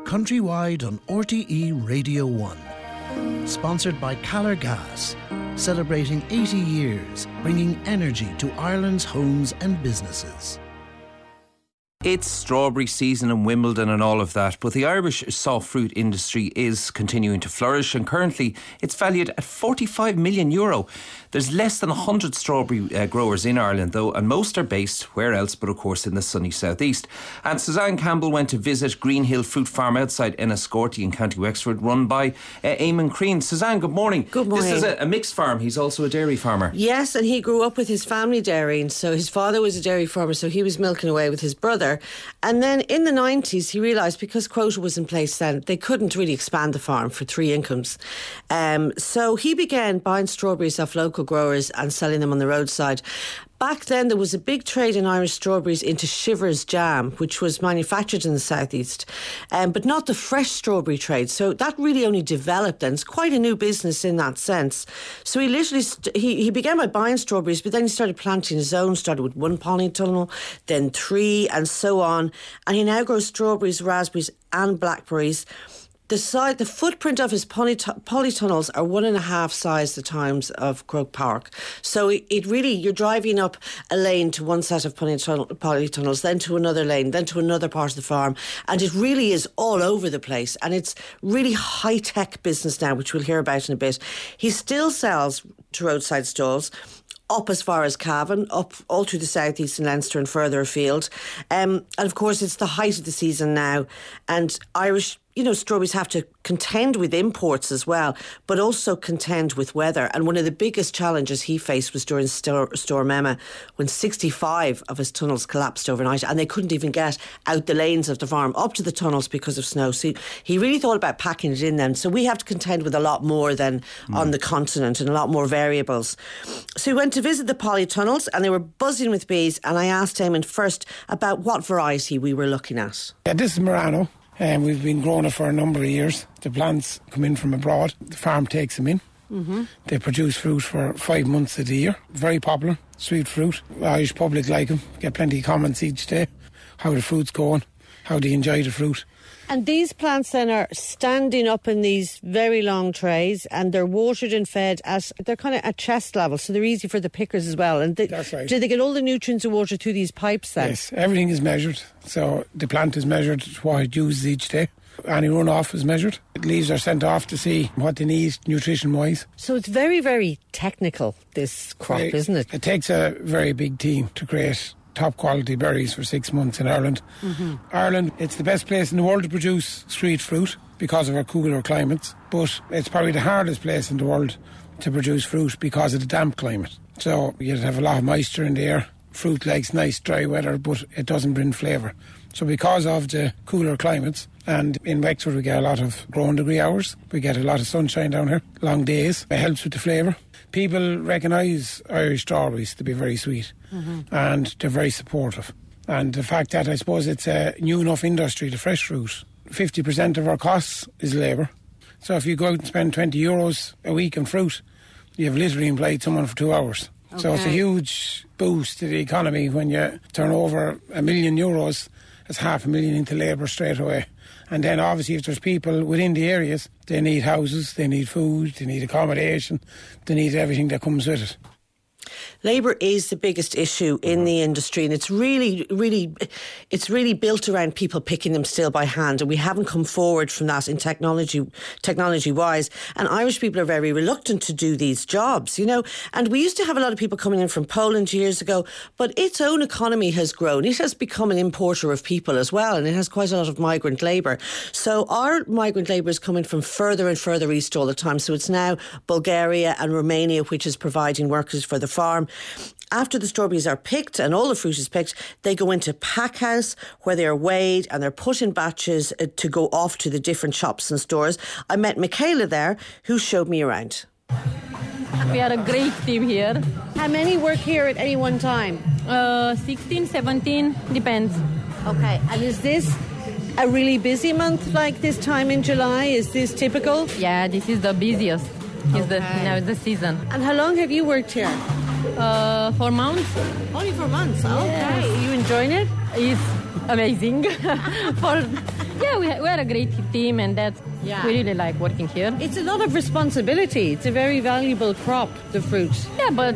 countrywide on RTE Radio 1. Sponsored by Calor Gas, celebrating 80 years, bringing energy to Ireland's homes and businesses. It's strawberry season in Wimbledon and all of that, but the Irish soft fruit industry is continuing to flourish, and currently it's valued at €45 million. There's less than 100 strawberry growers in Ireland though, and most are based where else but of course in the sunny southeast. And Suzanne Campbell went to visit Greenhill Fruit Farm outside Enniscorthy in County Wexford, run by Eamon Crean. Suzanne, good morning. Good morning. This is a mixed farm. He's also a dairy farmer. Yes, and he grew up with his family dairy, and so his father was a dairy farmer, so he was milking away with his brother. And then in the 90s he realised, because quota was in place then, they couldn't really expand the farm for three incomes. So he began buying strawberries off local growers and selling them on the roadside. Back then there was a big trade in Irish strawberries into Shivers jam, which was manufactured in the southeast, but not the fresh strawberry trade. So that really only developed then. It's quite a new business in that sense. So he literally he began by buying strawberries, but then he started planting his own. Started with one polytunnel, then three, and so on. And he now grows strawberries, raspberries, and blackberries. The footprint of his polytunnels are 1.5 size the times of Croke Park. So it really, you're driving up a lane to one set of polytunnels, then to another lane, then to another part of the farm. And it really is all over the place. And it's really high-tech business now, which we'll hear about in a bit. He still sells to roadside stalls, up as far as Cavan, up all through the southeast and Leinster and further afield. And of course, it's the height of the season now. And Irish, strawberries have to contend with imports as well, but also contend with weather. And one of the biggest challenges he faced was during Storm Emma, when 65 of his tunnels collapsed overnight and they couldn't even get out the lanes of the farm up to the tunnels because of snow. So he really thought about packing it in them. So we have to contend with a lot more than on the continent, and a lot more variables. So we went to visit the polytunnels and they were buzzing with bees, and I asked Eamon first about what variety we were looking at. Yeah, this is Murano. We've been growing it for a number of years. The plants come in from abroad. The farm takes them in. Mm-hmm. They produce fruit for 5 months of the year. Very popular, sweet fruit. The Irish public like them. Get plenty of comments each day. How the fruit's going, how they enjoy the fruit. And these plants then are standing up in these very long trays, and they're watered and fed they're kind of at chest level, so they're easy for the pickers as well. And that's right. Do they get all the nutrients and water through these pipes then? Yes, everything is measured. So the plant is measured, what it uses each day. Any runoff is measured. The leaves are sent off to see what they need nutrition-wise. So it's very, very technical, this crop, isn't it? It takes a very big team to create top quality berries for 6 months in Ireland. Mm-hmm. Ireland, it's the best place in the world to produce street fruit because of our cooler climates, but it's probably the hardest place in the world to produce fruit because of the damp climate. So you'd have a lot of moisture in the air. Fruit likes nice dry weather, but it doesn't bring flavour. So because of the cooler climates, and in Wexford we get a lot of growing degree hours, we get a lot of sunshine down here, long days, it helps with the flavour. People recognise Irish strawberries to be very sweet, and they're very supportive. And the fact that I suppose it's a new enough industry, the fresh fruit, 50% of our costs is labour. So if you go out and spend €20 a week on fruit, you've literally employed someone for 2 hours. Okay. So it's a huge boost to the economy when you turn over €1 million. It's $500,000 into labour straight away. And then obviously if there's people within the areas, they need houses, they need food, they need accommodation, they need everything that comes with it. Labour is the biggest issue in the industry, and it's really built around people picking them still by hand, and we haven't come forward from that in technology wise. And Irish people are very reluctant to do these jobs, and we used to have a lot of people coming in from Poland years ago, but its own economy has grown. It has become an importer of people as well, and it has quite a lot of migrant labour. So our migrant labour is coming from further and further east all the time. So it's now Bulgaria and Romania which is providing workers for the farm. After the strawberries are picked and all the fruit is picked, they go into pack house where they are weighed and they're put in batches to go off to the different shops and stores. I met Michaela there, who showed me around. We are a great team here. How many work here at any one time? 16, 17, depends. Okay, and is this a really busy month like this time in July? Is this typical? Yeah, this is the busiest. Now the season. And how long have you worked here? 4 months. Only 4 months? Yes. Okay. Are you enjoying it? It's amazing. Yeah, we're a great team, and we really like working here. It's a lot of responsibility. It's a very valuable crop, the fruit. Yeah, but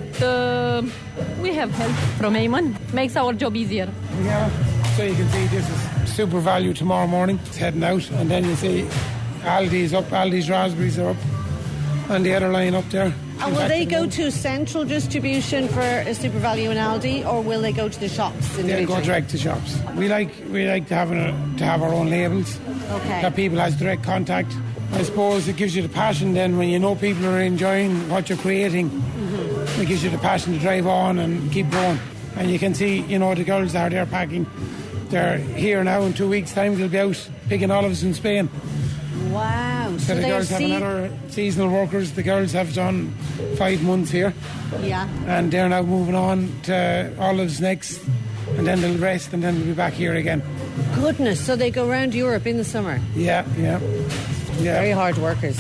we have help from Eamon. Makes our job easier. Yeah, so you can see this is Super Value tomorrow morning. It's heading out, and then you see Aldi's up, Aldi's raspberries are up, and the other line up there. And will they go to central distribution for a Super Value and Aldi, or will they go to the shops? They'll go direct to shops. We like to have our own labels. Okay. That people has direct contact. I suppose it gives you the passion then when you know people are enjoying what you're creating. It gives you the passion to drive on and keep going. And you can see, the girls are there packing. They're here now. In 2 weeks' time they'll be out picking olives in Spain. Wow. So the girls have another seasonal workers. The girls have done 5 months here. Yeah. And they're now moving on to olives next, and then they'll rest, and then they'll be back here again. Goodness, so they go around Europe in the summer? Yeah. Very hard workers.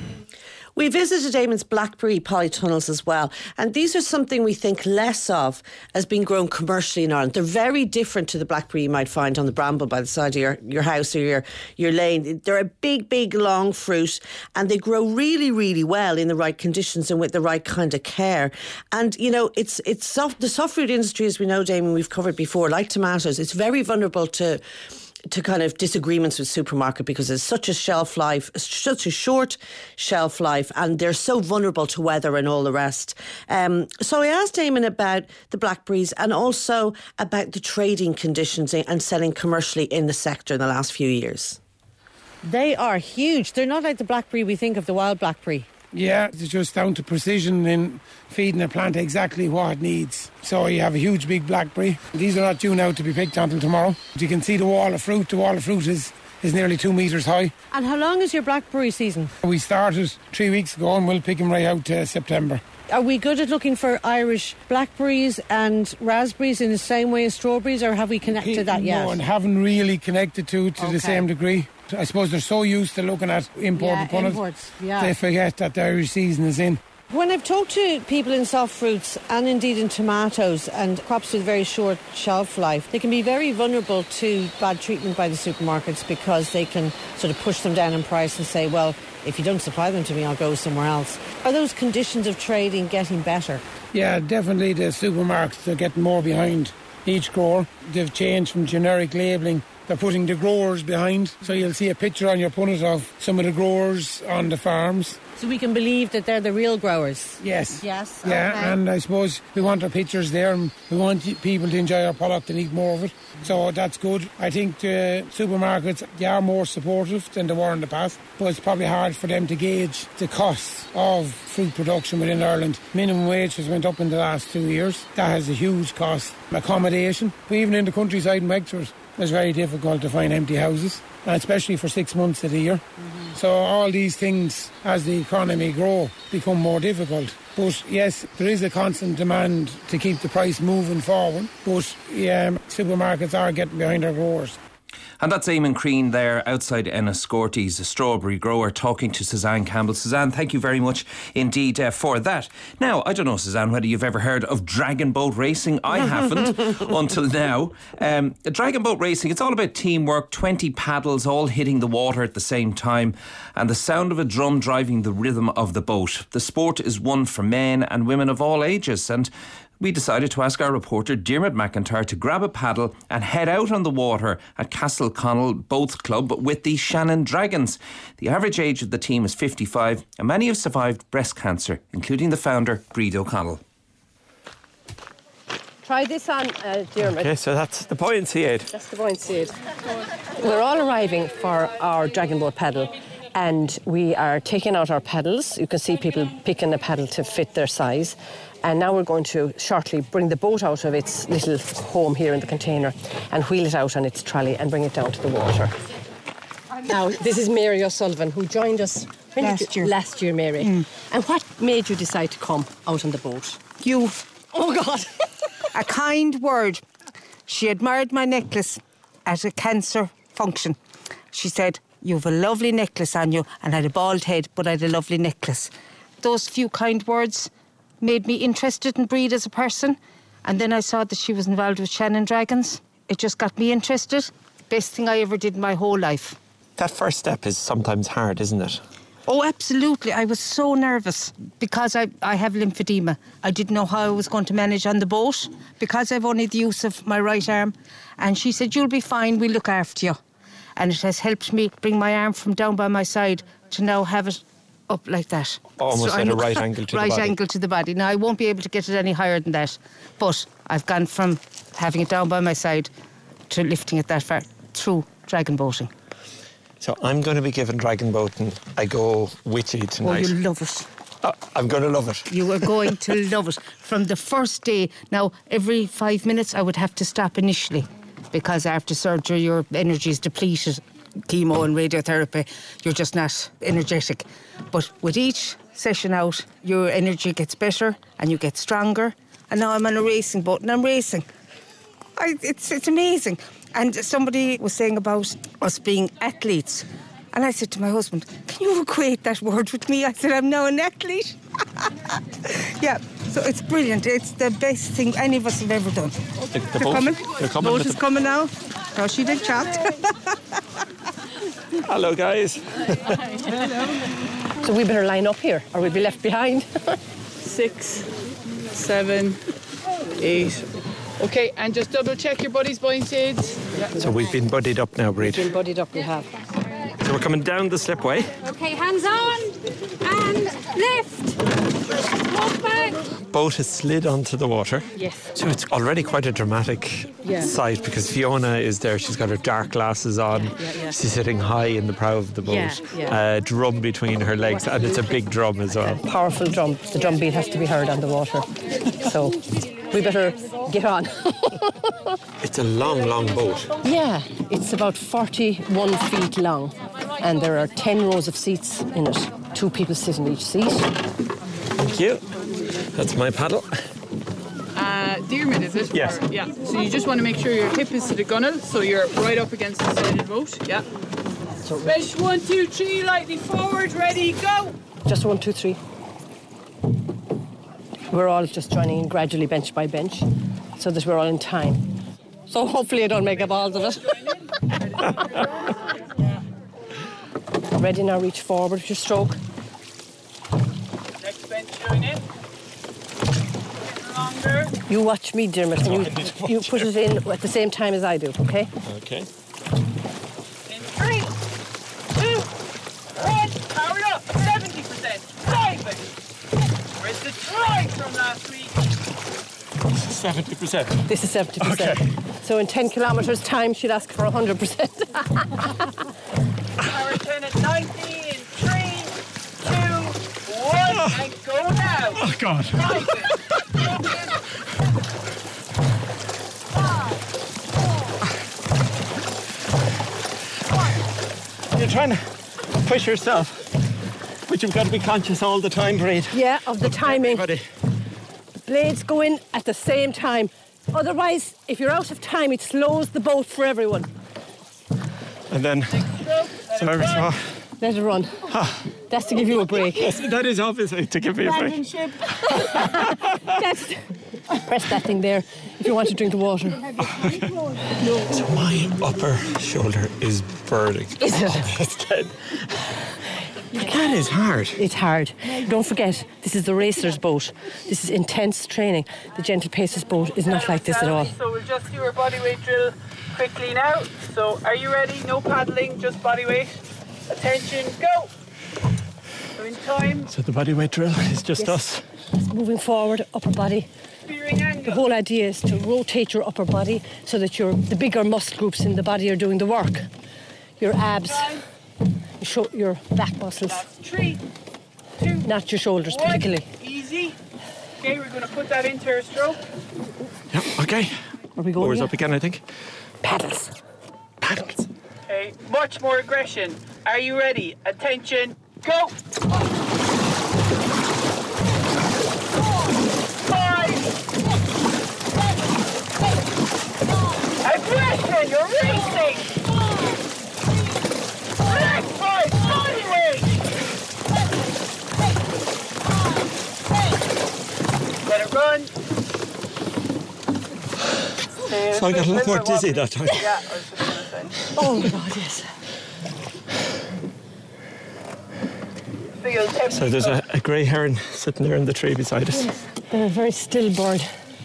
We visited Eamon's blackberry polytunnels as well, and these are something we think less of as being grown commercially in Ireland. They're very different to the blackberry you might find on the bramble by the side of your house or your lane. They're a big, long fruit, and they grow really, really well in the right conditions and with the right kind of care. And, it's the soft fruit industry, as we know, Damon, we've covered before, like tomatoes, it's very vulnerable to kind of disagreements with supermarket because it's such a shelf life, such a short shelf life, and they're so vulnerable to weather and all the rest. So I asked Eamon about the blackberries and also about the trading conditions and selling commercially in the sector in the last few years. They are huge. They're not like the blackberry we think of, the wild blackberry. Yeah, it's just down to precision in feeding a plant exactly what it needs. So you have a huge big blackberry. These are not due now to be picked until tomorrow. You can see the wall of fruit. The wall of fruit is nearly 2 metres high. And how long is your blackberry season? We started 3 weeks ago and we'll pick them right out to September. Are we good at looking for Irish blackberries and raspberries in the same way as strawberries, or have we connected that yet? No, and haven't really connected to the same degree. I suppose they're so used to looking at imported products, they forget that the Irish season is in. When I've talked to people in soft fruits and indeed in tomatoes and crops with very short shelf life, they can be very vulnerable to bad treatment by the supermarkets because they can sort of push them down in price and say, well, if you don't supply them to me, I'll go somewhere else. Are those conditions of trading getting better? Yeah, definitely the supermarkets are getting more behind each grower. They've changed from generic labelling. They're putting the growers behind. So you'll see a picture on your punnet of some of the growers on the farms. So we can believe that they're the real growers? Yes. Yes. Yeah, okay. And I suppose we want our pictures there and we want people to enjoy our product and eat more of it. So that's good. I think the supermarkets, they are more supportive than they were in the past, but it's probably hard for them to gauge the costs of fruit production within Ireland. Minimum wage has went up in the last 2 years. That has a huge cost. Accommodation, even in the countryside in Wexford, it's very difficult to find empty houses, and especially for 6 months of the year. So all these things, as the economy grow, become more difficult. But yes, there is a constant demand to keep the price moving forward, but supermarkets are getting behind their growers. And that's Eamon Crean there outside Enniscorthy's, a strawberry grower, talking to Suzanne Campbell. Suzanne, thank you very much indeed for that. Now, I don't know, Suzanne, whether you've ever heard of dragon boat racing. I haven't until now. Dragon boat racing, it's all about teamwork, 20 paddles all hitting the water at the same time and the sound of a drum driving the rhythm of the boat. The sport is one for men and women of all ages, and we decided to ask our reporter Diarmuid McIntyre to grab a paddle and head out on the water at Castleconnell Boat Club with the Shannon Dragons. The average age of the team is 55 and many have survived breast cancer, including the founder, Greed O'Connell. Try this on, Diarmuid. Okay, so that's the buoyancy aid. That's the buoyancy aid. We're all arriving for our dragon boat paddle, and we are taking out our paddles. You can see people picking a paddle to fit their size. And now we're going to shortly bring the boat out of its little home here in the container and wheel it out on its trolley and bring it down to the water. Now, this is Mary O'Sullivan, who joined us last year, Mary. And what made you decide to come out on the boat? You. Oh, God. A kind word. She admired my necklace at a cancer function. She said, "You've a lovely necklace on you," and I had a bald head, but I had a lovely necklace. Those few kind words made me interested in Breed as a person, and then I saw that she was involved with Shannon Dragons. It just got me interested. Best thing I ever did in my whole life. That first step is sometimes hard, isn't it? Oh, absolutely. I was so nervous because I have lymphedema. I didn't know how I was going to manage on the boat because I've only the use of my right arm. And she said, you'll be fine, we'll look after you. And it has helped me bring my arm from down by my side to now have it up like that. Almost at a right angle to the body. Right angle to the body. Now, I won't be able to get it any higher than that. But I've gone from having it down by my side to lifting it that far through dragon boating. So I'm going to be given dragon boating a go with you tonight. Oh, you'll love it. I'm going to love it. You are going to love it. From the first day, now, every 5 minutes I would have to stop initially because after surgery your energy is depleted. Chemo and radiotherapy, you're just not energetic. But with each session out, your energy gets better and you get stronger. And now I'm on a racing boat and I'm racing. It's amazing. And somebody was saying about us being athletes. And I said to my husband, can you equate that word with me? I said, I'm now an athlete. Yeah, so it's brilliant. It's the best thing any of us have ever done. The They're coming. They're coming. Boat is coming now. Now she did chat. Hello, guys. So we better line up here, or we'll be left behind. 6, 7, 8. Okay, and just double check your body's buoyancy aids. So we've been buddied up now, Breed. Been buddied up, we have. So we're coming down the slipway. Okay, hands on and lift. Walk back. Boat has slid onto the water. Yes. So it's already quite a dramatic sight because Fiona is there. She's got her dark glasses on. Yeah. She's sitting high in the prow of the boat. Yeah. A drum between her legs, and it's a big drum as well. Powerful drum. The drum beat has to be heard on the water. So we better get on. It's a long, long boat. Yeah, it's about 41 feet long. And there are 10 rows of seats in it. 2 people sit in each seat. Thank you. That's my paddle. Dearman, is it? Yes. Yeah. So you just want to make sure your hip is to the gunnel, so you're right up against the side of the boat. Yeah. So mesh 1, 2, 3, lightly forward, ready, go. Just 1, 2, 3. We're all just joining in gradually, bench by bench, so that we're all in time. So hopefully I don't make a balls of it. Ready now, reach forward with your stroke. Next bench, join in. Longer. You watch me, Dermot, and you put it in at the same time as I do, okay? Okay. In 3, 2, 1, power it up, 70%. Drive it. Where's the drive from last week? 70%. This is 70%. Okay. So in 10 kilometres time, she'd ask for 100%. Power 10 at 90 in 3, 2, 1, and go now. Oh, God. Drive it. You're trying to push yourself, but you've got to be conscious all the time, Breed. Yeah, of the timing. Ready. Blades go in at the same time. Otherwise, if you're out of time, it slows the boat for everyone. And then, service off. Let it run. That's to give you a break. Yes, that is obviously to give me a break. Press that thing there if you want to drink the water. So my upper shoulder is burning. Is it? It's dead. That is hard. It's hard. Don't forget, this is the racer's boat. This is intense training. The Gentle Pacer's boat is not like this at all. So we'll just do our body weight drill quickly now. So are you ready? No paddling, just body weight. Attention, go. So in time. So the body weight drill is just us. Moving forward, upper body. Steering angle. The whole idea is to rotate your upper body so that the bigger muscle groups in the body are doing the work. Your abs, your back muscles. That's 3, 2, not your shoulders 1. Particularly. Easy. Okay, we're going to put that into our stroke. Yeah, okay. Are we going? Oars up again, I think. Paddles. Paddles. Okay, much more aggression. Are you ready? Attention, go. 5. Aggression, you're racing. Next 5, body weight. Let it run. So I got a lot more dizzy that time. Yeah, I was just going to say. Oh my God, yes. So there's a grey heron sitting there in the tree beside us. Yes, they're a very still bird.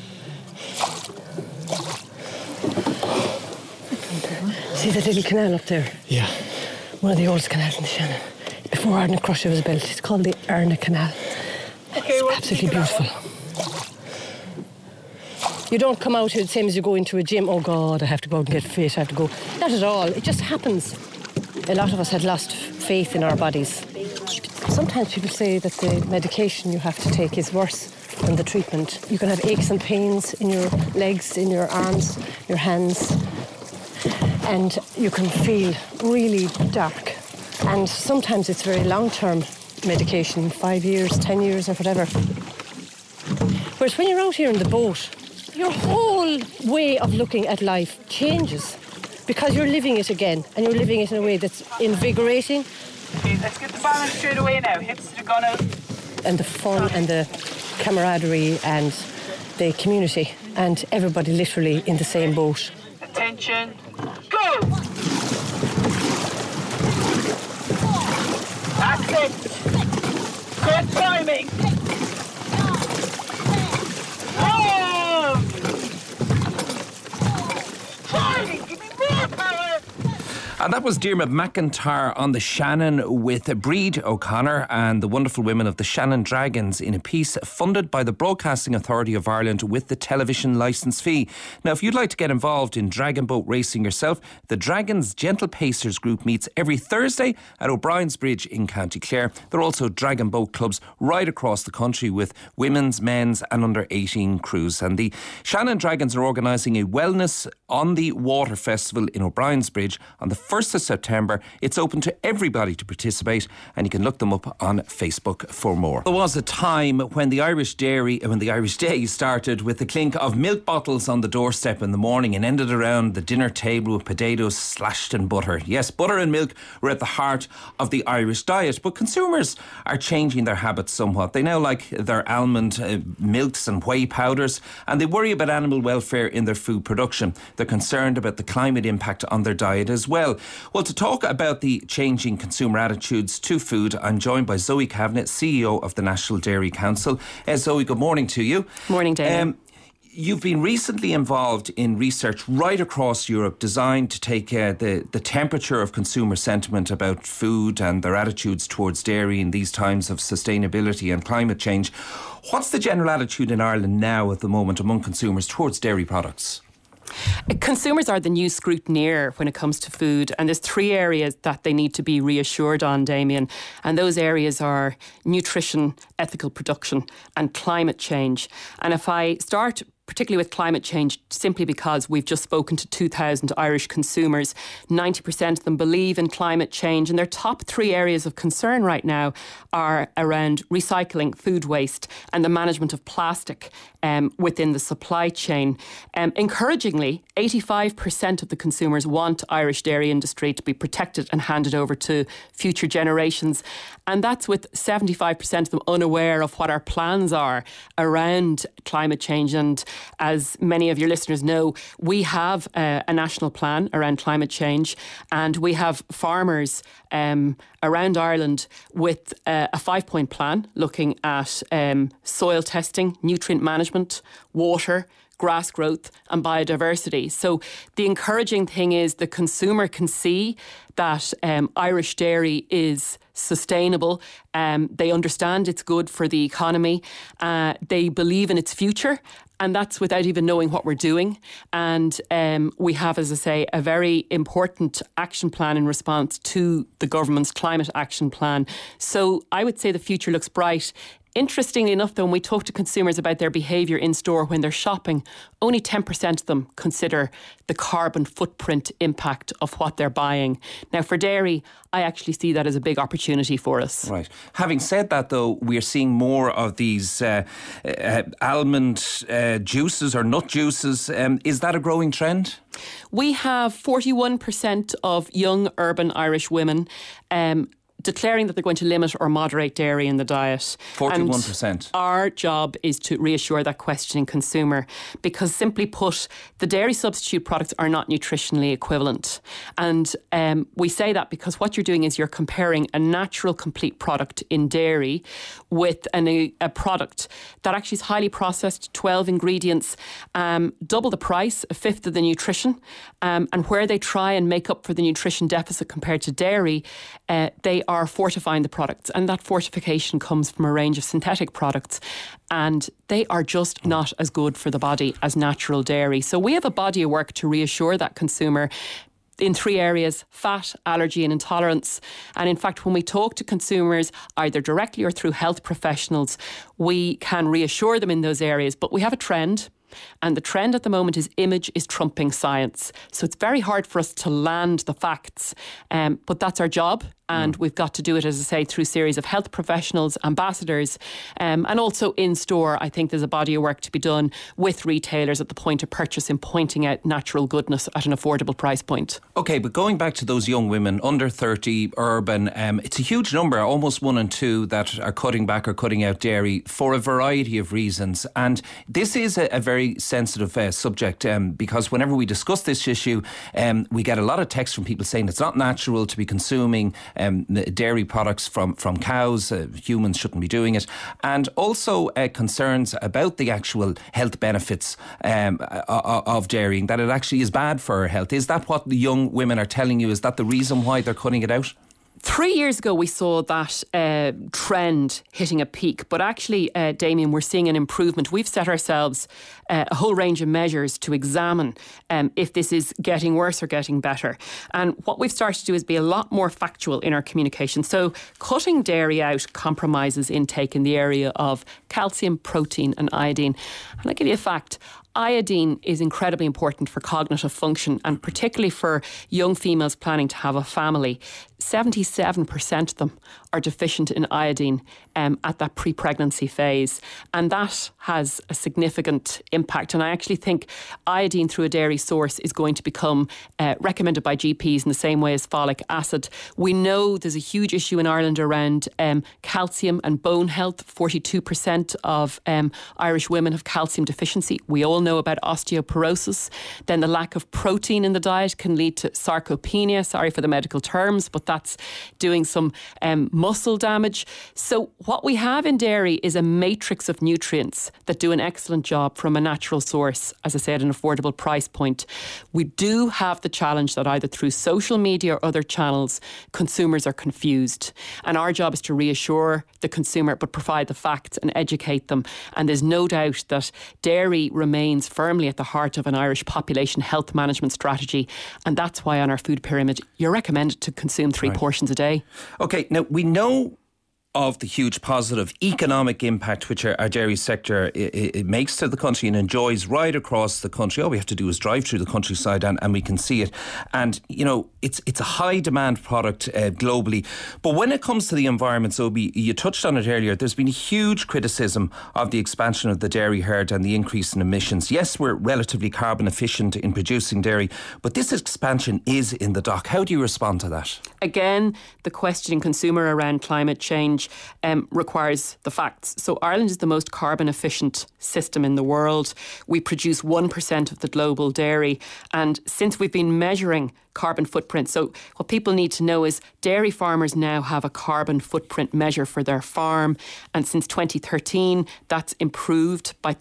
See that little canal up there? Yeah. One of the oldest canals in the Shannon. Before Ardna Crusher was built. It's called the Arna Canal. It's absolutely beautiful. You don't come out here the same as you go into a gym. Oh God, I have to go out and get fit, I have to go. Not at all. It just happens. A lot of us had lost faith in our bodies. Sometimes people say that the medication you have to take is worse than the treatment. You can have aches and pains in your legs, in your arms, your hands, and you can feel really dark. And sometimes it's very long-term medication, 5 years, 10 years or whatever. Whereas when you're out here in the boat, your whole way of looking at life changes because you're living it again, and you're living it in a way that's invigorating. Okay, let's get the balance straight away now. Hips to the gunwale. And the fun and the camaraderie and the community and everybody literally in the same boat. Attention, go! That's it. Good timing. Oh! Timing, give me more power. And that was Diarmuid McIntyre on the Shannon with Breed O'Connor and the wonderful women of the Shannon Dragons in a piece funded by the Broadcasting Authority of Ireland with the television licence fee. Now, if you'd like to get involved in dragon boat racing yourself, the Dragons Gentle Pacers group meets every Thursday at O'Brien's Bridge in County Clare. There are also dragon boat clubs right across the country with women's, men's and under 18 crews. And the Shannon Dragons are organising a Wellness on the Water Festival in O'Brien's Bridge on the 1st of September. It's open to everybody to participate, and you can look them up on Facebook for more. There was a time when the Irish Day started with the clink of milk bottles on the doorstep in the morning and ended around the dinner table with potatoes slashed in butter. Yes, butter and milk were at the heart of the Irish diet, but consumers are changing their habits somewhat. They now like their almond milks and whey powders, and they worry about animal welfare in their food production. They're concerned about the climate impact on their diet as well. Well, to talk about the changing consumer attitudes to food, I'm joined by Zoe Kavanagh, CEO of the National Dairy Council. Zoe, good morning to you. Morning, Dave. You've been recently involved in research right across Europe designed to take the temperature of consumer sentiment about food and their attitudes towards dairy in these times of sustainability and climate change. What's the general attitude in Ireland now at the moment among consumers towards dairy products? Consumers are the new scrutineer when it comes to food, and there's 3 areas that they need to be reassured on, Damien, and those areas are nutrition, ethical production and climate change. And if I start particularly with climate change, simply because we've just spoken to 2,000 Irish consumers, 90% of them believe in climate change, and their top 3 areas of concern right now are around recycling, food waste and the management of plastic within the supply chain. Encouragingly, 85% of the consumers want Irish dairy industry to be protected and handed over to future generations, and that's with 75% of them unaware of what our plans are around climate change. And as many of your listeners know, we have a national plan around climate change, and we have farmers around Ireland with a 5-point plan looking at soil testing, nutrient management, water, grass growth and biodiversity. So the encouraging thing is the consumer can see that Irish dairy is sustainable. They understand it's good for the economy. They believe in its future. And that's without even knowing what we're doing. And we have, as I say, a very important action plan in response to the government's climate action plan. So I would say the future looks bright. Interestingly enough, though, when we talk to consumers about their behaviour in store when they're shopping, only 10% of them consider the carbon footprint impact of what they're buying. Now, for dairy, I actually see that as a big opportunity for us. Right. Having said that, though, we're seeing more of these almond juices or nut juices. Is that a growing trend? We have 41% of young urban Irish women declaring that they're going to limit or moderate dairy in the diet. 41%. And our job is to reassure that questioning consumer, because simply put, the dairy substitute products are not nutritionally equivalent. And we say that because what you're doing is you're comparing a natural complete product in dairy with a product that actually is highly processed, 12 ingredients, double the price, a fifth of the nutrition, and where they try and make up for the nutrition deficit compared to dairy, they are fortifying the products, and that fortification comes from a range of synthetic products, and they are just not as good for the body as natural dairy. So we have a body of work to reassure that consumer in 3 areas: fat, allergy and intolerance. And in fact, when we talk to consumers, either directly or through health professionals, we can reassure them in those areas. But we have a trend. And the trend at the moment is image is trumping science. So it's very hard for us to land the facts. But that's our job. And we've got to do it, as I say, through a series of health professionals, ambassadors, and also in store. I think there's a body of work to be done with retailers at the point of purchase in pointing out natural goodness at an affordable price point. OK, but going back to those young women, under 30, urban, it's a huge number, almost 1 in 2 that are cutting back or cutting out dairy for a variety of reasons. And this is a very sensitive subject because whenever we discuss this issue, we get a lot of texts from people saying it's not natural to be consuming dairy products from cows. Humans shouldn't be doing it. And also concerns about the actual health benefits of dairying, that it actually is bad for our health. Is that what the young women are telling you? Is that the reason why they're cutting it out? 3 years ago, we saw that trend hitting a peak. But actually, Damien, we're seeing an improvement. We've set ourselves a whole range of measures to examine if this is getting worse or getting better. And what we've started to do is be a lot more factual in our communication. So cutting dairy out compromises intake in the area of calcium, protein and iodine. And I'll give you a fact. Iodine is incredibly important for cognitive function, and particularly for young females planning to have a family. 77% of them are deficient in iodine at that pre-pregnancy phase, and that has a significant impact. And I actually think iodine through a dairy source is going to become recommended by GPs in the same way as folic acid. We know there's a huge issue in Ireland around calcium and bone health. 42% of Irish women have calcium deficiency. We all know about osteoporosis. Then the lack of protein in the diet can lead to sarcopenia. Sorry for the medical terms, but that's doing some muscle damage. So what we have in dairy is a matrix of nutrients that do an excellent job from a natural source, as I said, an affordable price point. We do have the challenge that either through social media or other channels, consumers are confused. And our job is to reassure the consumer, but provide the facts and educate them. And there's no doubt that dairy remains firmly at the heart of an Irish population health management strategy. And that's why on our food pyramid, you're recommended to consume 3 portions a day. OK, now we know of the huge positive economic impact which our dairy sector it makes to the country and enjoys right across the country. All we have to do is drive through the countryside and we can see it. And, you know, it's a high demand product globally. But when it comes to the environment, Zoe, you touched on it earlier, there's been huge criticism of the expansion of the dairy herd and the increase in emissions. Yes, we're relatively carbon efficient in producing dairy, but this expansion is in the dock. How do you respond to that? Again, the questioning consumer around climate change requires the facts. So Ireland is the most carbon efficient system in the world. We produce 1% of the global dairy. And since we've been measuring carbon footprint, so what people need to know is dairy farmers now have a carbon footprint measure for their farm. And since 2013, that's improved by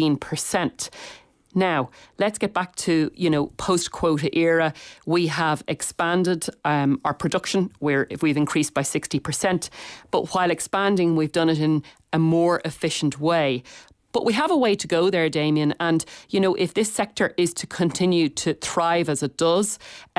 13%. Now, let's get back to, post-quota era. We have expanded our production, we've increased by 60%. But while expanding, we've done it in a more efficient way. But we have a way to go there, Damien. And, if this sector is to continue to thrive as it does,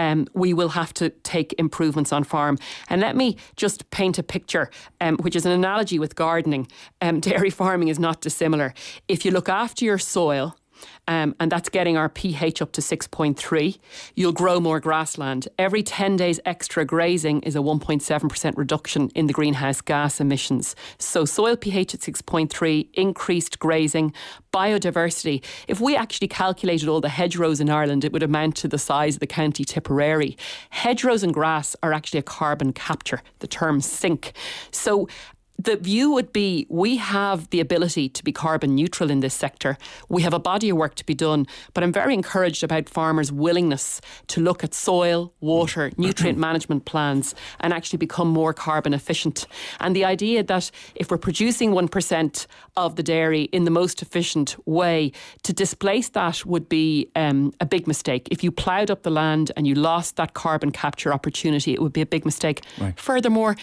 we will have to take improvements on farm. And let me just paint a picture, which is an analogy with gardening. Dairy farming is not dissimilar. If you look after your soil, and that's getting our pH up to 6.3. You'll grow more grassland. Every 10 days extra grazing is a 1.7% reduction in the greenhouse gas emissions. So soil pH at 6.3, increased grazing, biodiversity. If we actually calculated all the hedgerows in Ireland, it would amount to the size of the County Tipperary. Hedgerows and grass are actually a carbon capture, the term sink. So the view would be we have the ability to be carbon neutral in this sector. We have a body of work to be done, but I'm very encouraged about farmers' willingness to look at soil, water, nutrient management plans and actually become more carbon efficient. And the idea that if we're producing 1% of the dairy in the most efficient way, to displace that would be a big mistake. If you ploughed up the land and you lost that carbon capture opportunity, it would be a big mistake. Right. Furthermore,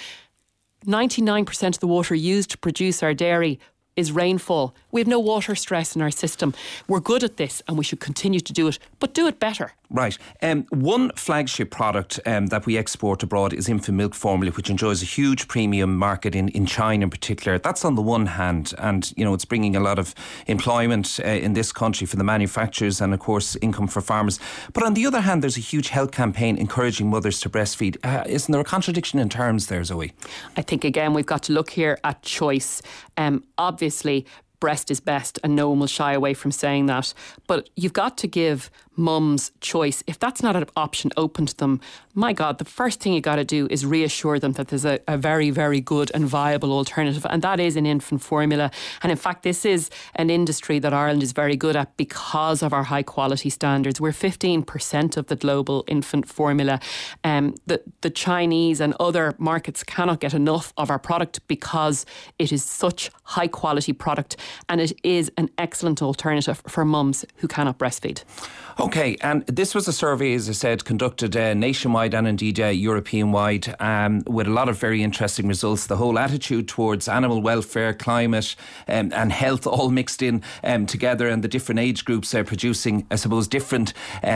99% of the water used to produce our dairy is rainfall. We have no water stress in our system. We're good at this and we should continue to do it, but do it better. Right. One flagship product that we export abroad is infant milk formula, which enjoys a huge premium market in China in particular. That's on the one hand, and you know it's bringing a lot of employment in this country for the manufacturers and of course income for farmers. But on the other hand, there's a huge health campaign encouraging mothers to breastfeed. Isn't there a contradiction in terms there, Zoe? I think again we've got to look here at choice. Obviously, breast is best and no one will shy away from saying that. But you've got to give mums choice. If that's not an option open to them, my God, the first thing you got to do is reassure them that there's a very, very good and viable alternative, and that is an infant formula. And in fact, this is an industry that Ireland is very good at because of our high quality standards. We're 15% of the global infant formula. The Chinese and other markets cannot get enough of our product because it is such high quality product, and it is an excellent alternative for mums who cannot breastfeed. OK, and this was a survey, as I said, conducted nationwide and indeed European-wide with a lot of very interesting results. The whole attitude towards animal welfare, climate and health all mixed in together, and the different age groups producing, I suppose, different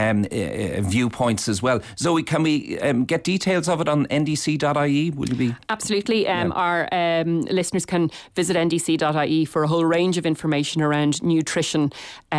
viewpoints as well. Zoe, can we get details of it on ndc.ie? Will you be? Absolutely. Our listeners can visit ndc.ie for a whole range of information around nutrition,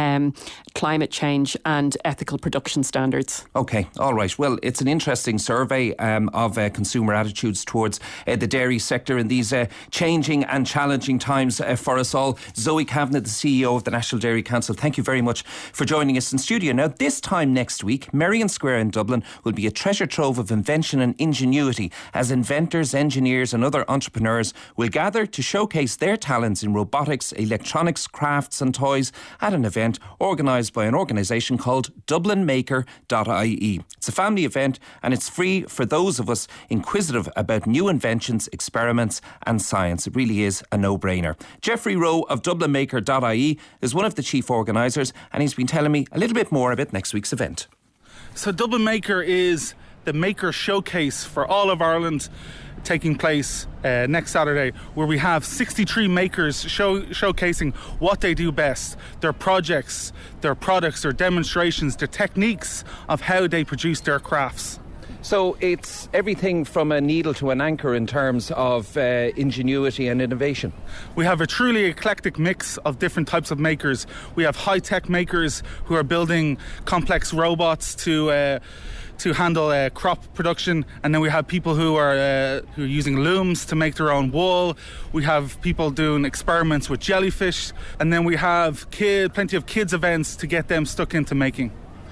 climate change and ethical production standards. OK, all right. Well, it's an interesting survey of consumer attitudes towards the dairy sector in these changing and challenging times for us all. Zoe Kavanagh, the CEO of the National Dairy Council, thank you very much for joining us in studio. Now, this time next week, Merrion Square in Dublin will be a treasure trove of invention and ingenuity as inventors, engineers and other entrepreneurs will gather to showcase their talents in robotics, electronics, crafts and toys at an event organised by an organisation called DublinMaker.ie. It's a family event and it's free for those of us inquisitive about new inventions, experiments and science. It really is a no-brainer. Jeffrey Rowe of DublinMaker.ie is one of the chief organisers, and he's been telling me a little bit more about next week's event. So Dublin Maker is the maker showcase for all of Ireland, taking place next Saturday, where we have 63 makers showcasing what they do best, their projects, their products, their demonstrations, their techniques of how they produce their crafts. So it's everything from a needle to an anchor in terms of ingenuity and innovation. We have a truly eclectic mix of different types of makers. We have high-tech makers who are building complex robots to handle crop production, and then we have people who are using looms to make their own wool. We have people doing experiments with jellyfish, and then we have plenty of kids events to get them stuck into making.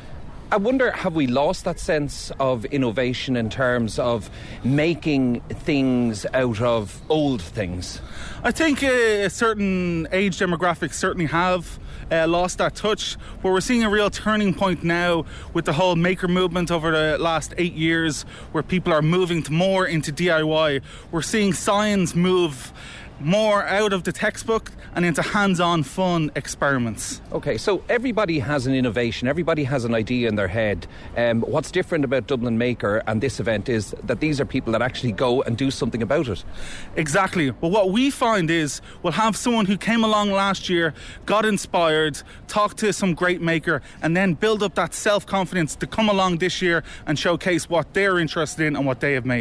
I wonder, have we lost that sense of innovation in terms of making things out of old things? I think a certain age demographics certainly have lost that touch, but we're seeing a real turning point now with the whole maker movement over the last 8 years, where people are moving more into DIY. We're seeing science move more out of the textbook and into hands-on fun experiments. OK, so everybody has an innovation, everybody has an idea in their head. What's different about Dublin Maker and this event is that these are people that actually go and do something about it. Exactly. Well, what we find is we'll have someone who came along last year, got inspired, talked to some great maker, and then build up that self-confidence to come along this year and showcase what they're interested in and what they have made.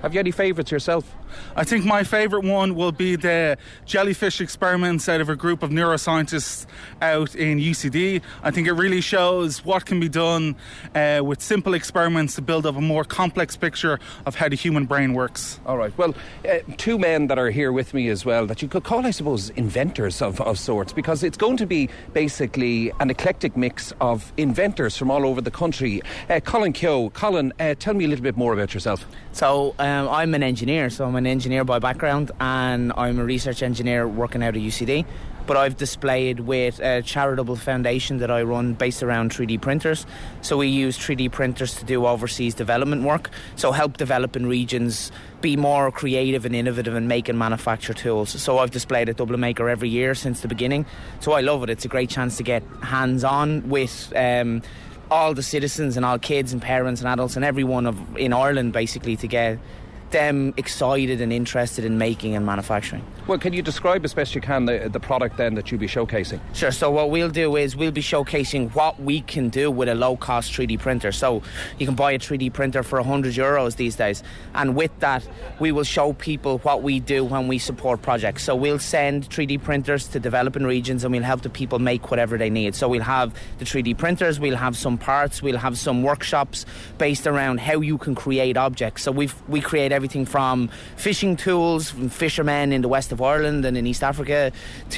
Have you any favourites yourself? I think my favourite one will be the jellyfish experiments out of a group of neuroscientists out in UCD. I think it really shows what can be done with simple experiments to build up a more complex picture of how the human brain works. All right. Well, two men that are here with me as well that you could call, I suppose, inventors of sorts, because it's going to be basically an eclectic mix of inventors from all over the country. Colin Keogh. Colin, tell me a little bit more about yourself. So I'm an engineer, so I'm an engineer by background, and I'm a research engineer working out of UCD. But I've displayed with a charitable foundation that I run based around 3D printers. So we use 3D printers to do overseas development work, so help developing regions be more creative and innovative and make and manufacture tools. So I've displayed at Dublin Maker every year since the beginning. So I love it. It's a great chance to get hands-on with all the citizens and all kids and parents and adults and everyone in Ireland, basically, to get them excited and interested in making and manufacturing. Well, can you describe as best you can the product then that you'll be showcasing? Sure. So what we'll do is we'll be showcasing what we can do with a low-cost 3D printer. So you can buy a 3D printer for €100 these days. And with that, we will show people what we do when we support projects. So we'll send 3D printers to developing regions and we'll help the people make whatever they need. So we'll have the 3D printers, we'll have some parts, we'll have some workshops based around how you can create objects. So we create everything from fishing tools from fishermen in the west of Ireland and in East Africa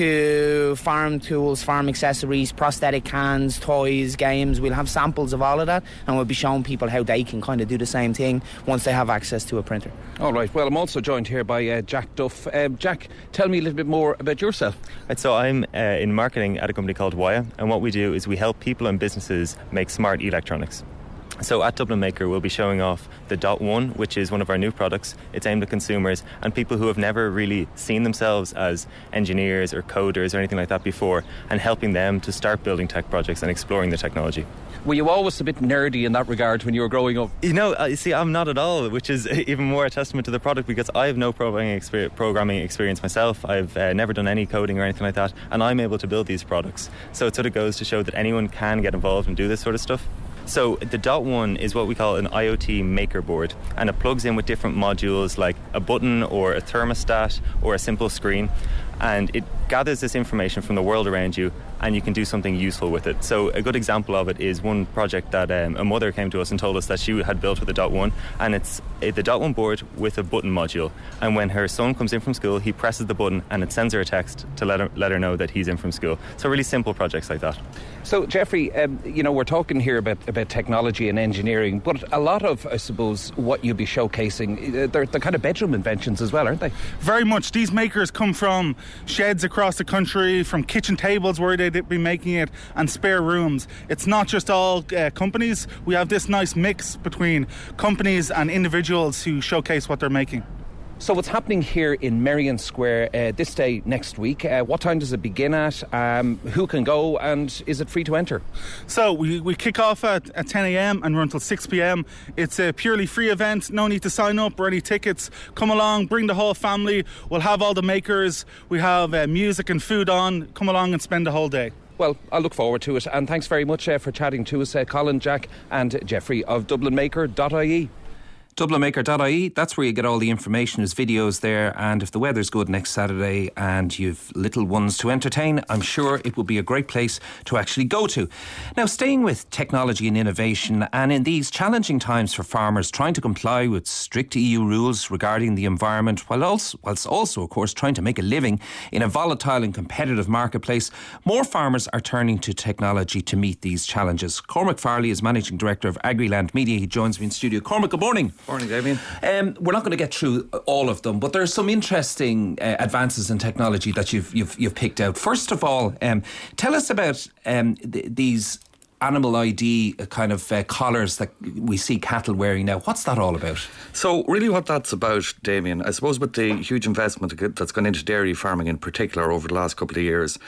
to farm tools, farm accessories, prosthetic hands, toys, games. We'll have samples of all of that and we'll be showing people how they can kind of do the same thing once they have access to a printer. All right. Well, I'm also joined here by Jack Duff. Jack, tell me a little bit more about yourself. Right, so I'm in marketing at a company called Waya, and what we do is we help people and businesses make smart electronics. So at Dublin Maker, we'll be showing off the Dot One, which is one of our new products. It's aimed at consumers and people who have never really seen themselves as engineers or coders or anything like that before, and helping them to start building tech projects and exploring the technology. Were you always a bit nerdy in that regard when you were growing up? You know, you see, I'm not at all, which is even more a testament to the product, because I have no programming experience myself. I've never done any coding or anything like that, and I'm able to build these products. So it sort of goes to show that anyone can get involved and do this sort of stuff. So the Dot One is what we call an IoT maker board, and it plugs in with different modules like a button or a thermostat or a simple screen, and it gathers this information from the world around you and you can do something useful with it. So a good example of it is one project that a mother came to us and told us that she had built with the Dot One, and it's the Dot One board with a button module, and when her son comes in from school he presses the button and it sends her a text to let her know that he's in from school. So really simple projects like that. So Jeffrey, you know, we're talking here about technology and engineering, but a lot of, I suppose, what you'll be showcasing, they're kind of bedroom inventions as well, aren't they? Very much. These makers come from sheds across the country, from kitchen tables where they'd be making it, and spare rooms. It's not just all companies. We have this nice mix between companies and individuals who showcase what they're making. So what's happening here in Merrion Square this day next week? What time does it begin at? Who can go, and is it free to enter? So we kick off at 10 a.m. and run till 6 p.m. It's a purely free event. No need to sign up or any tickets. Come along, bring the whole family. We'll have all the makers. We have music and food on. Come along and spend the whole day. Well, I look forward to it, and thanks very much for chatting to us, Colin, Jack and Jeffrey of DublinMaker.ie. DublinMaker.ie, that's where you get all the information. There's videos there, and if the weather's good next Saturday and you've little ones to entertain, I'm sure it will be a great place to actually go to. Now, staying with technology and innovation, and in these challenging times for farmers trying to comply with strict EU rules regarding the environment, whilst also, of course, trying to make a living in a volatile and competitive marketplace, more farmers are turning to technology to meet these challenges. Cormac Farley is Managing Director of Agriland Media. He joins me in studio. Cormac, good morning. Morning, Damien. We're not going to get through all of them, but there are some interesting advances in technology that you've picked out. First of all, tell us about these animal ID kind of collars that we see cattle wearing now. What's that all about? So really what that's about, Damien, I suppose with the huge investment that's gone into dairy farming in particular over the last couple of years,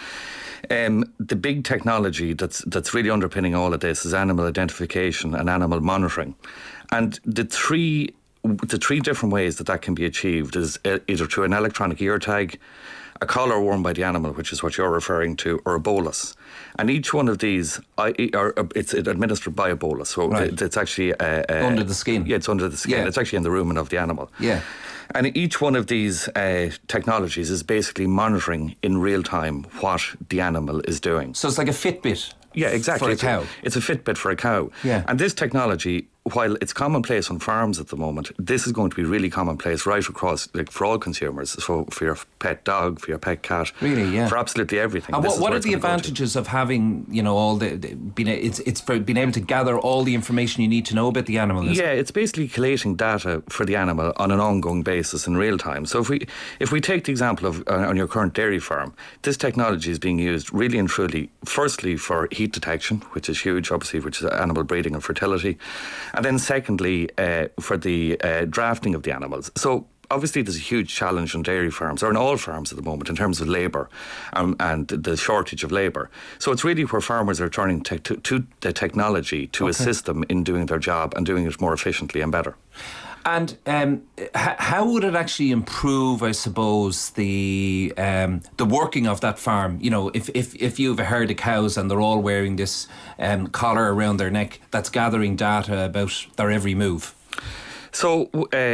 the big technology that's really underpinning all of this is animal identification and animal monitoring. And the three the 3 different ways that can be achieved is either through an electronic ear tag, a collar worn by the animal, which is what you're referring to, or a bolus. And each one of these, it's administered by a bolus. So it's actually... under the skin. Yeah, it's under the skin. Yeah. It's actually in the rumen of the animal. Yeah. And each one of these technologies is basically monitoring in real time what the animal is doing. So it's like a Fitbit. Yeah, exactly. For a cow. It's a Fitbit for a cow. Yeah. And this technology, while it's commonplace on farms at the moment, this is going to be really commonplace right across, like, for all consumers. So for your pet dog, for your pet cat, really, yeah, for absolutely everything. And what are the advantages of having, all it's for being able to gather all the information you need to know about the animal? Yeah, it's basically collating data for the animal on an ongoing basis in real time. So if we take the example of on your current dairy farm, this technology is being used really and truly, firstly for heat detection, which is huge, obviously, which is animal breeding and fertility. And then secondly, for the drafting of the animals. So obviously there's a huge challenge on dairy farms, or in all farms at the moment, in terms of labour and the shortage of labour. So it's really where farmers are turning to the technology to assist them in doing their job and doing it more efficiently and better. And how would it actually improve, I suppose, the working of that farm? If you have a herd of cows and they're all wearing this collar around their neck that's gathering data about their every move. So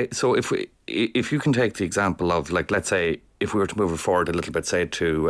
if you can take the example of, like, let's say, if we were to move it forward a little bit, say to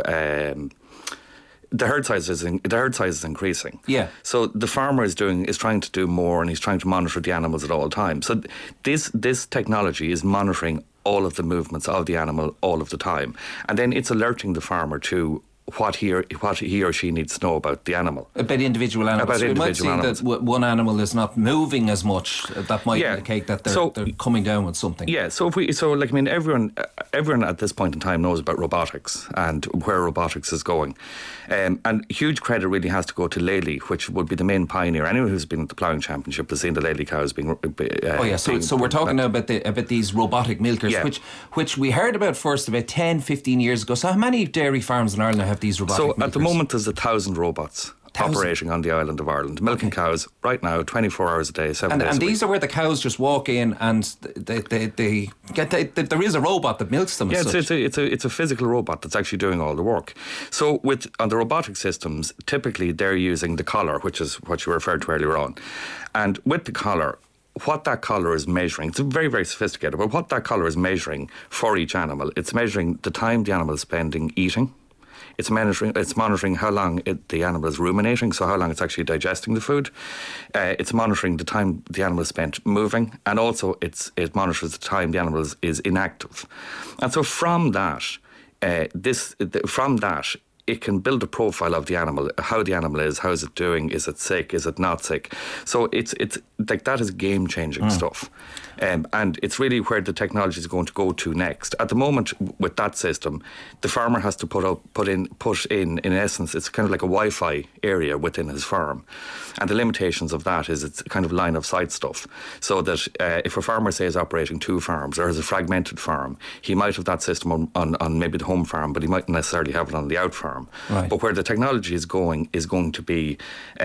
the herd size is increasing. Yeah. So the farmer is trying to do more, and he's trying to monitor the animals at all times. So this technology is monitoring all of the movements of the animal all of the time, and then it's alerting the farmer to what he or she needs to know about the animal. About individual animals. So individual animals. That one animal is not moving as much. That might indicate that they're coming down with something. Yeah. Everyone at this point in time knows about robotics and where robotics is going, and huge credit really has to go to Lely, which would be the main pioneer. Anyone who's been at the ploughing championship has seen the Lely cows being. So we're talking now about these robotic milkers, which we heard about first about 10, 15 years ago. So how many dairy farms in Ireland have these robotic milkers? So at the moment there's 1,000 robots operating on the island of Ireland, milking cows right now 24 hours a day, 7 days a week. And these are where the cows just walk in and they get there is a robot that milks them. Yeah, it's a physical robot that's actually doing all the work. So on the robotic systems, typically they're using the collar, which is what you referred to earlier on. And with the collar, what that collar is measuring, it's very, very sophisticated, but what that collar is measuring for each animal, it's measuring the time the animal is spending eating. It's monitoring how long the animal is ruminating, so how long it's actually digesting the food. It's monitoring the time the animal is spent moving, and also it monitors the time the animal is inactive. And so from that, it can build a profile of the animal, how the animal is, how is it doing, is it sick, is it not sick. So it's like that is game-changing stuff. And it's really where the technology is going to go to next. At the moment, with that system, the farmer has to put in essence, it's kind of like a Wi-Fi area within his farm. And the limitations of that is it's kind of line of sight stuff. So that if a farmer, say, is operating 2 farms or has a fragmented farm, he might have that system on maybe the home farm, but he mightn't necessarily have it on the out farm. Right. But where the technology is going to be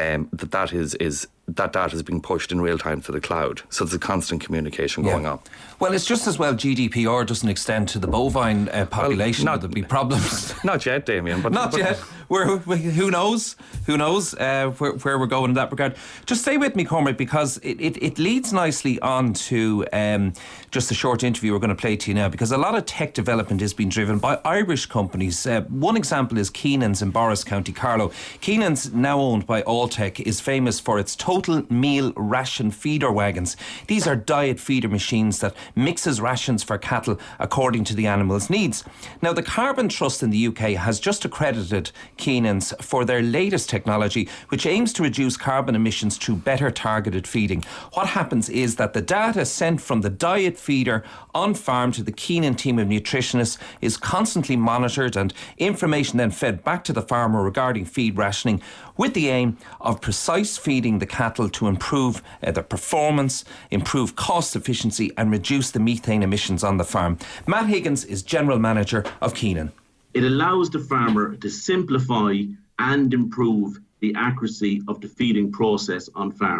that data is being pushed in real time to the cloud. So there's a constant communication going on. Well, it's just as well GDPR doesn't extend to the bovine population. There'll be problems. Not yet, Damien. But not yet. Who knows? Who knows where we're going in that regard? Just stay with me, Cormac, because it leads nicely on to just a short interview we're going to play to you now, because a lot of tech development is being driven by Irish companies. One example is Keenan's in Borris, County Carlow. Keenan's, now owned by Alltech, is famous for its total meal ration feeder wagons. These are diet feeder machines that mixes rations for cattle according to the animal's needs. Now, the Carbon Trust in the UK has just accredited Keenan's for their latest technology, which aims to reduce carbon emissions through better targeted feeding. What happens is that the data sent from the diet feeder on farm to the Keenan team of nutritionists is constantly monitored, and information then fed back to the farmer regarding feed rationing, with the aim of precise feeding the cattle to improve their performance, improve cost efficiency and reduce the methane emissions on the farm. Matt Higgins is General Manager of Keenan. It allows the farmer to simplify and improve the accuracy of the feeding process on farm.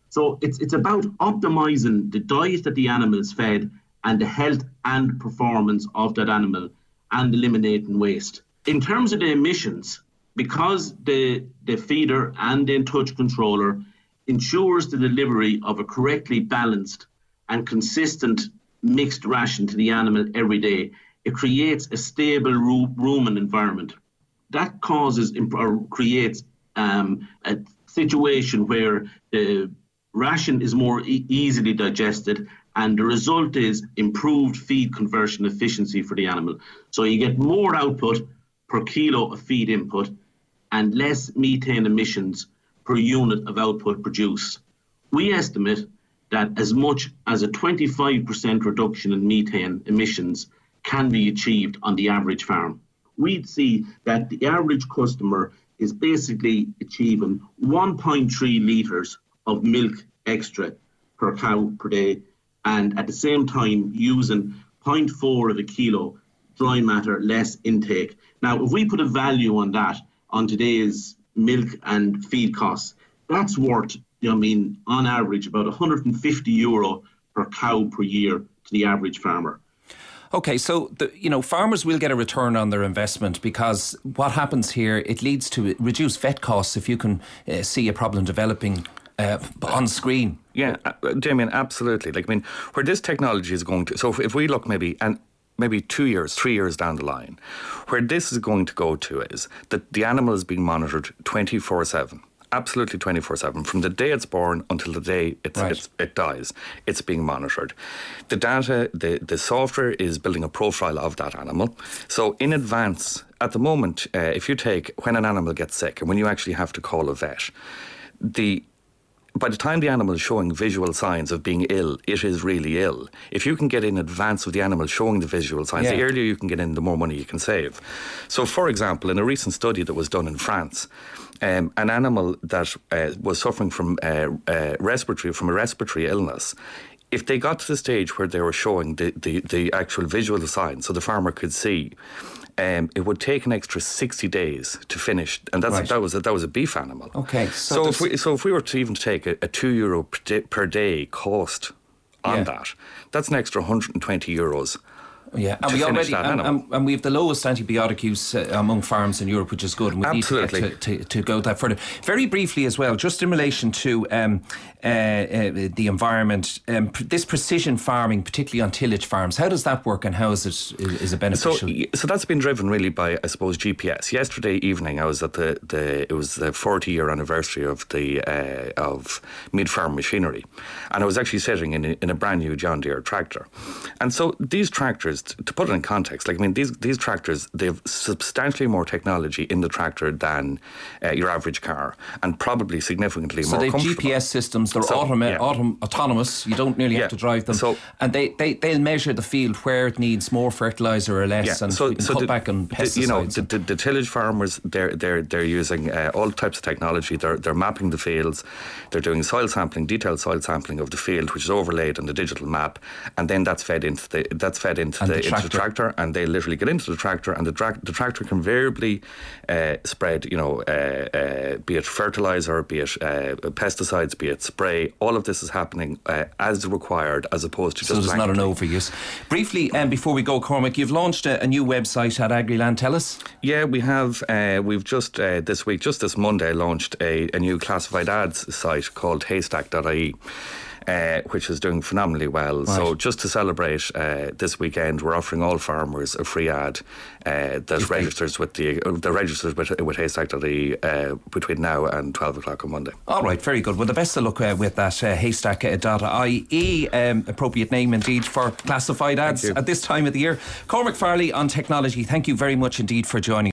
So it's about optimising the diet that the animal is fed and the health and performance of that animal and eliminating waste. In terms of the emissions, because the feeder and the in-touch controller ensures the delivery of a correctly balanced and consistent mixed ration to the animal every day, it creates a stable rumen environment. That causes or creates a situation where the ration is more easily digested, and the result is improved feed conversion efficiency for the animal. So you get more output per kilo of feed input and less methane emissions per unit of output produced. We estimate that as much as a 25% reduction in methane emissions can be achieved on the average farm. We'd see that the average customer is basically achieving 1.3 litres of milk extra per cow per day, and at the same time using 0.4 of a kilo dry matter less intake. Now, if we put a value on that, on today's milk and feed costs, that's worth, on average, about €150 per cow per year to the average farmer. Okay, so farmers will get a return on their investment, because what happens here, it leads to reduced vet costs if you can see a problem developing on screen. Yeah, Damien, absolutely. Where this technology is going to... So if we look maybe 2 years, 3 years down the line, where this is going to go to is that the animal is being monitored 24/7. Absolutely 24/7. From the day it's born until the day it dies, it's being monitored. The data, the software is building a profile of that animal. So in advance, at the moment, if you take when an animal gets sick and when you actually have to call a vet, by the time the animal is showing visual signs of being ill, it is really ill. If you can get in advance of the animal showing the visual signs, the earlier you can get in, the more money you can save. So, for example, in a recent study that was done in France, an animal that was suffering from a respiratory illness, if they got to the stage where they were showing the actual visual signs, so the farmer could see, it would take an extra 60 days to finish, and that was a beef animal. Okay, so if we were to even take a €2 per day cost on that, that's an extra €120. Yeah, and we have the lowest antibiotic use among farms in Europe, which is good. And we need to go that further. Very briefly as well, just in relation to the environment, this precision farming, particularly on tillage farms, how does that work, and how is it beneficial? So that's been driven really by, I suppose, GPS. Yesterday evening, I was at it was the 40-year anniversary of Mid Farm Machinery, and I was actually sitting in a brand new John Deere tractor, and so these tractors, to put it in context, these tractors, they have substantially more technology in the tractor than your average car, and probably significantly more comfortable. So they have GPS systems, they're autonomous, you don't nearly have to drive them, and they'll measure the field where it needs more fertiliser or less, and we can cut back on pesticides. The tillage farmers, they're using all types of technology. They're mapping the fields, they're doing soil sampling, detailed soil sampling of the field, which is overlaid on the digital map, and then that's fed into the tractor, and they literally get into the tractor, and the tractor can variably spread, be it fertiliser, be it pesticides, be it spray. All of this is happening as required, as opposed to just... So there's not an overuse. Briefly, before we go, Cormac, you've launched a new website at Agriland. Tell us. Yeah, we have. We've just this Monday, launched a new classified ads site called haystack.ie. Which is doing phenomenally well. Right. So just to celebrate this weekend, we're offering all farmers a free ad that registers with Haystack.ie between now and 12 o'clock on Monday. All right, very good. Well, the best of luck with that Haystack.ie. Appropriate name indeed for classified ads at this time of the year. Cormac Farley on technology, thank you very much indeed for joining.